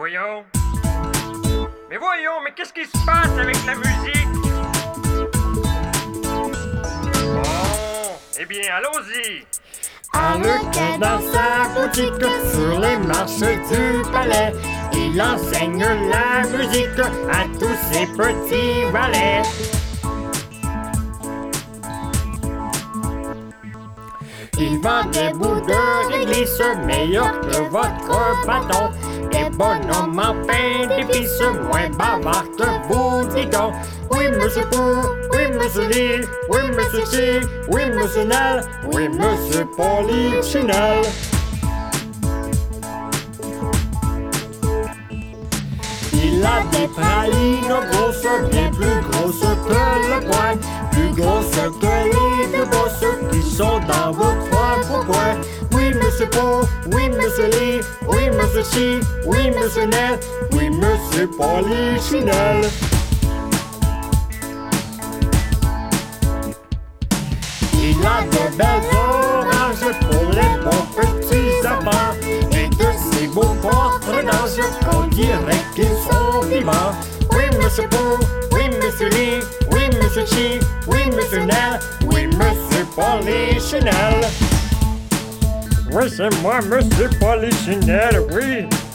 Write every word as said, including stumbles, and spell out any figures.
voyons. Mais voyons, mais qu'est-ce qui se passe avec la musique? Bon, eh bien, allons-y. Arlequin est dans sa boutique, sur les marches du palais. Il enseigne la musique à tous ses petits valets. Il vend des bouts de réglisse meilleurs que votre bâton. Des bonhommes en pain d'épices moins bavards que vous, dis donc. Oui, monsieur Pou, oui, monsieur Lee, oui, monsieur Chi, oui, monsieur Nel, oui, monsieur Polichinelle. Il a des pralines grosses, bien plus grosses que le poing, plus grosses que les deux bosses qui sont dans vos trois pourquoi. Oui, monsieur Pou, oui, monsieur Lee, oui, monsieur Chi, oui, monsieur Nel, oui, monsieur Polichinelle. Il a de belles oranges pour les bons petits amants et de ces beaux portraits d'anges qu'on dirait qu'ils sont vivants. Oui, monsieur Pou, oui, monsieur Lee, oui, monsieur Chi, oui, monsieur Nel, oui, monsieur Polichinelle. Oui, c'est moi, monsieur Polichinelle, oui.